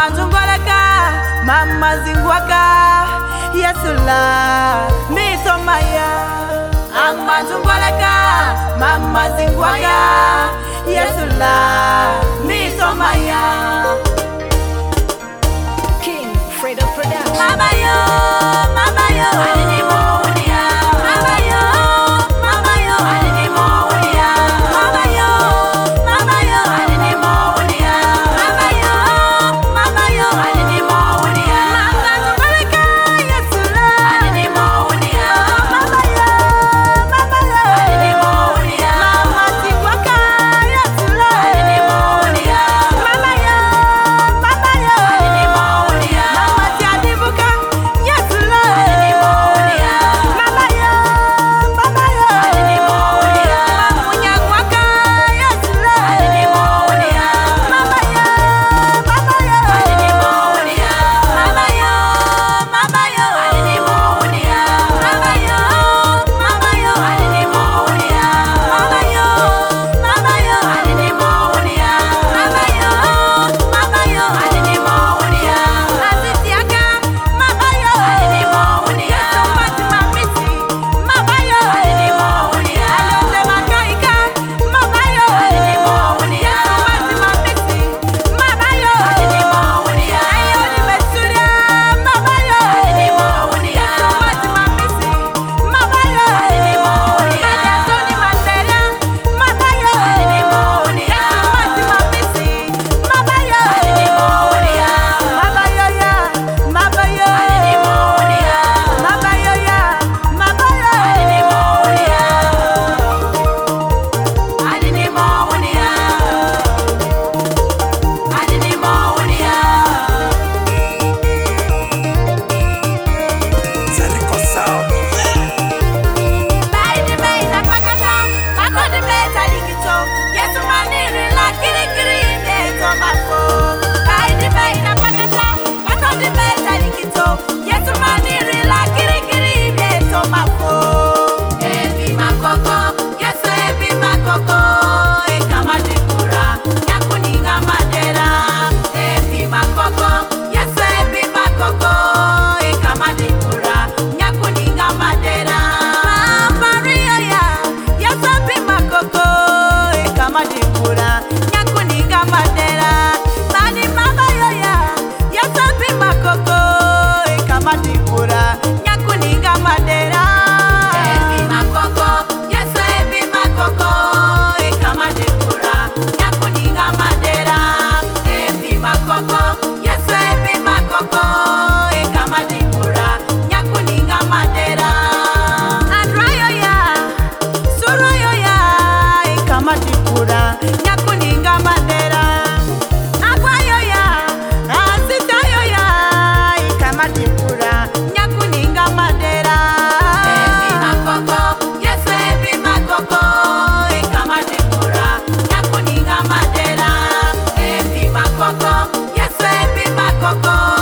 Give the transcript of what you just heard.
Mama zungwalaka, mama zingwaka, Yesula, mitomaya. Mama zungwalaka, mama zingwaka, Yesula, mitomaya. King Fredo Production. Mama yo, mama yo, alinimo unia. Mama yo, mama yo, alinimo unia. Mama yo, mama yo, alinimo unia. Mama yo, mama yo, alinimo unia. Mama zungwalaka, Yesula, alinimo unia. Mama yo, alinimo unia. Mama zingwaka, Yesula, alinimo unia. Mama yo, alinimo unia. Mama tiadibuka, Yesula, alinimo unia. Mama yo, alinimo unia. Munyangwaka, Yesula, alinimo unia. Mama yo, alinimo unia. Mama yo, alinimo unia. Mama yo, alinimo unia. Mama yo, alinimo unia. Mama yo, alinimo unia. Azitiaka, mama yo, alinimo unia. Somebody mamisi, mama yo, alinimo unia. Alonde makaika, mama yo, alinimo unia. Somebody mamisi, mama yo, alinimo unia. Ayo ni mesuria, mama yo, alinimo unia. Somebody mamisi, mama yo, alinimo unia. Adazoni materia, mama yo, alinimo unia. Somebody mamisi, mama yo, alinimo unia. Mama yo ya, mama yo, alinimo unia. Mama yo ya, mama yo, alinimo unia. Alinimo unia. Alinimo unia. Zelico Sound. Baidi baina pakata, pakodi beta likito. Yesu maniri la kiri kiri neto mako. Baidi baina pakata, pakodi beta likito. Yesu maniri la kiri kiri neto mako. Ebi makoko, Yesu ebi makoko. Ekama dikura, nyakuninga madera. Ebi makoko, Yesu ebi makoko. Ekama dikura, nyakuninga madera. Maria ya, Yesu ebi makoko. Ekama dikura, nyakuninga madera. Bani mama yo ya, Yesu ebi makoko. Ekama dikura, nyakuninga madera. Ebi makoko, Yesu ebi makoko. Ekama dikura, nyakuninga madera. Ebi makoko, Yesu ebi makoko. Ekama dikura, nyakuninga madera. Adrayo ya, surayo ya, ekama dikura, nyakuninga madera. Agwayo ya, asitayo ya, ekama dikura, nyakuninga madera. Ebi makoko, Yesu ebi makoko. Ekama dikura, nyakuninga madera. Ebi makoko, Yesu ebi makoko.